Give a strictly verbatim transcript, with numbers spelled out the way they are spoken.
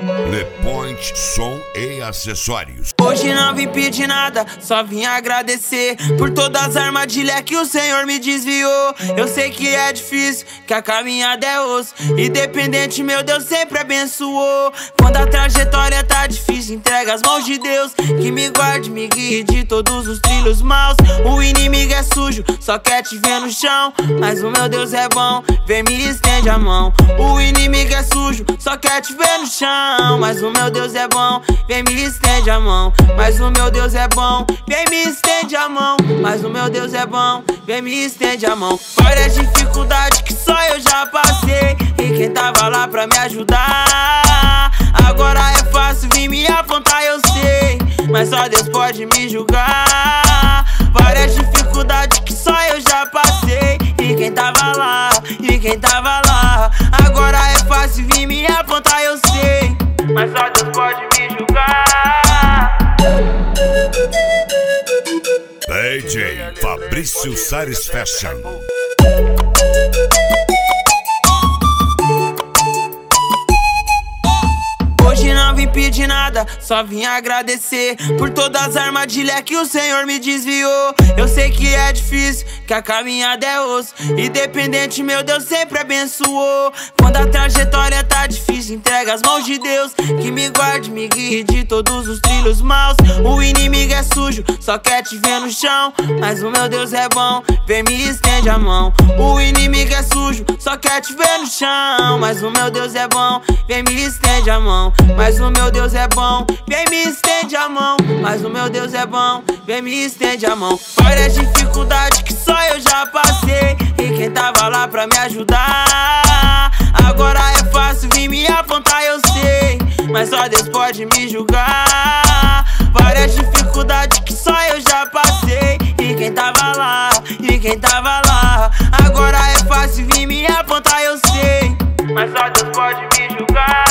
Le Point Som e Acessórios. Hoje não vim pedir nada, só vim agradecer por todas as armadilhas que o Senhor me desviou. Eu sei que é difícil, que a caminhada é osso, independente, meu Deus sempre abençoou. Quando a trajetória tá difícil, entrega as mãos de Deus, que me guarde, me guie de todos os trilhos maus. O inimigo é sujo, só quer te ver no chão, mas o meu Deus é bom, vem me estende a mão. O inimigo é sujo, só quer te ver no chão, mas o meu Deus é bom, vem me estende a mão. Mas o meu Deus é bom, vem me estende a mão. Mas o meu Deus é bom, vem me estende a mão. Várias dificuldades que só eu já passei, e quem tava lá pra me ajudar. Agora é fácil vir me apontar, eu sei, mas só Deus pode me julgar. Várias dificuldades que só eu já passei, e quem tava lá, e quem tava lá. Agora é fácil vir me apontar, eu sei, mas só Deus pode me julgar. D J Fabrício Sares Fashion. Hoje não vim pedir nada, só vim agradecer por todas as armadilhas que o Senhor me desviou. Eu sei que é difícil, que a caminhada é osso, independente, meu Deus sempre abençoou. Quando a trajetória tá difícil, entrega as mãos de Deus, que me guarde, me guie de todos os trilhos maus. O inimigo é sujo, só quer te ver no chão, mas o meu Deus é bom, vem me estende a mão. O inimigo é sujo, só quer te ver no chão, mas o meu Deus é bom, vem me estende a mão. Mas o meu Deus é bom, vem me estende a mão. Mas o meu Deus é bom, vem me estende a mão. Várias dificuldades que só eu já passei, e quem tava lá pra me ajudar. Agora é fácil vir me apontar, eu sei, mas só Deus pode me julgar. Várias dificuldades que só eu já passei, e quem tava lá, e quem tava lá. Agora é fácil vir me apontar, eu sei, mas só Deus pode me julgar.